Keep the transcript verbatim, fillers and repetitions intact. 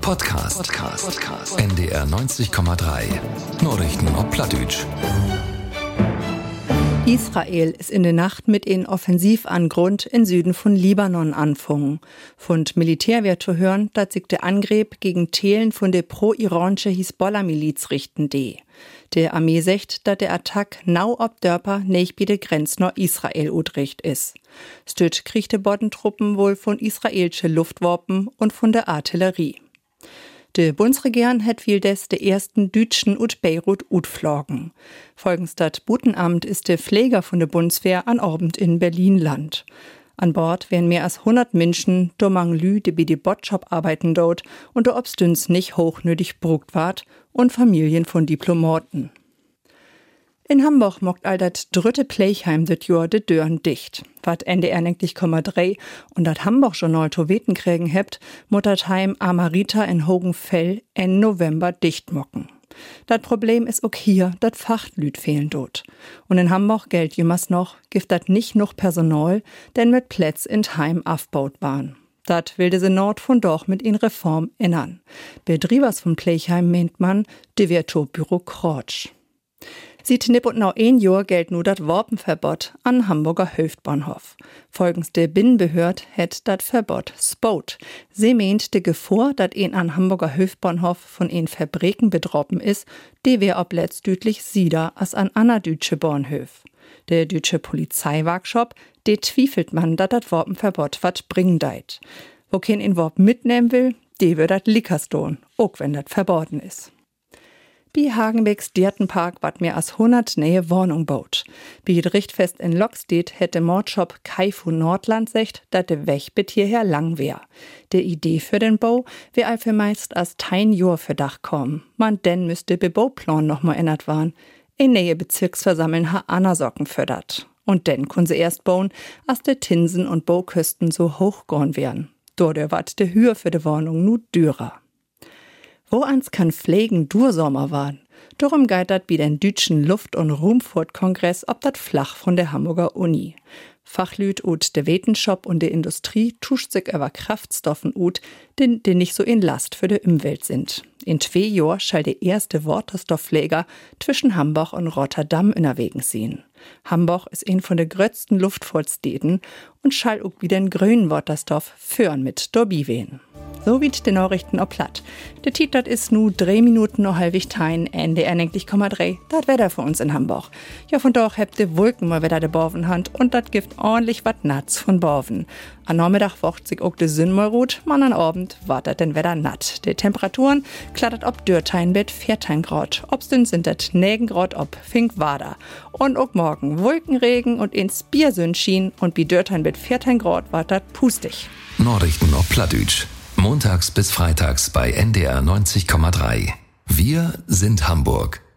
Podcast. Podcast. Podcast. N D R neunzig Komma drei. Nachrichten auf Plattdeutsch. Israel ist in der Nacht mit in Offensivangrund in Süden von Libanon anfangen. Von Militär wird zu hören, dass sich der Angriff gegen Teilen von der pro-iranische Hisbollah-Miliz richten de. Der Armee sagt, dass der Attack nau ob Dörper nicht bei der Grenze nach Israel udricht ist. Stüt kriegt die Bodentruppen wohl von israelische Luftwaffen und von der Artillerie. Die Bundesregierung hat viel des der ersten Dütschen ut Beirut utflogen. Folgens dat Butenamt ist der Pfleger von der Bundeswehr an Abend in Berlin land. An Bord wären mehr als hundert Menschen, domang lü, die bei die Botschop arbeiten dort und der Obstüns nicht hochnötig brugt ward und Familien von Diplomaten. In Hamburg mockt all dat dritte Pleichheim dit Jahr de Dörren dicht. Wat N D R neunzig Komma drei und dat Hamburg-Journal to weten kriegen hebt, muttert Heim Amarita in Hogenfell en November dicht mocken. Dat Problem is ook hier, dat Fachtlüd fehlen dort. Und in Hamburg gilt jemals noch, gift dat nicht noch Personal, denn mit Plätz in Heim aufbaut waren. Dat will der Senat von doch mit in Reform ändern. Betriebers von Pleichheim meint man, de wird to Bürokratsch. Sieht nipp und noch ein Jahr gilt nur dat Wapenverbot an Hamburger Hauptbahnhof. Folgens der Binnenbehörd hätt dat Verbot spot. Sie meint de Gefahr, dat ein an Hamburger Hauptbahnhof von ein Fabriken bedroppen is, de wär ob letztdütlich sieder als an aner dütsche Bahnhof. Der dütsche Polizeiworkshop, de zwiefelt man, dat dat Wapenverbot wat bringen deit. Wo kein ein Wap mitnehmen will, de wird dat Lickerstone, ook wenn dat verboten is. Bi Hagenbecks Diertenpark wat mehr als hundert neue Wohnung baut. Bi Richtfest in Lockstedt hätte Mordshop Kai von Nordland secht, dat de Weg bit hierher lang wär. De Idee für den Bau wär einfach meist als tein Jahr für Dach kommen. Man denn müsste be Bauplan noch mal ändert waren. In Nähe Bezirksversammeln ha Anna-Socken fördert. Und denn kun se erst bauen, als de Tinsen und Bauküsten so hoch gorn wären. Dort wat de Hür für de Wohnung nu dürer. Wo ans kann pflegen Dursommer waren. Darum geitert bi den Dütschen Luft- und Ruhmfurt-Kongress ob dat flach von der Hamburger Uni. Fachlüd ut de Wetenschop und de Industrie tuscht sich über Kraftstoffen ut, den, die nicht so in Last für de Umwelt sind. In zwei Jahr schall der erste Wasserstoffpfleger zwischen Hamburg und Rotterdam innerwegen sehen. Hamburg ist ein von de grötzten Luftfahrtstädten und schall ook wieder den grünen Wasserstoff führen mit Dorbi wehen. So wie die Nachrichten auf Platt. Der Titel ist nu drei Minuten noch halbig tein, N D R neunzig Komma drei. Dat Wetter für uns in Hamburg. Ja, von doch habt de Wolken mal wieder de Borvenhand und dat gibt ordentlich wat Natz von Borven. An Nachmittag wocht sich auch de Sinn mal rot, man an Abend wartet den Wetter natt. De Temperaturen klattert ob Dörrtein bet vierzehn Grad. Obstün sind dat negen Grad ob Fink Wader. Und auch morgen Wolkenregen und ins Biersündschien und bi Dörrtein bet vierzehn Grad wartet pustig. Nachrichten auf Plattdeutsch. Montags bis freitags bei N D R neunzig Komma drei. Wir sind Hamburg.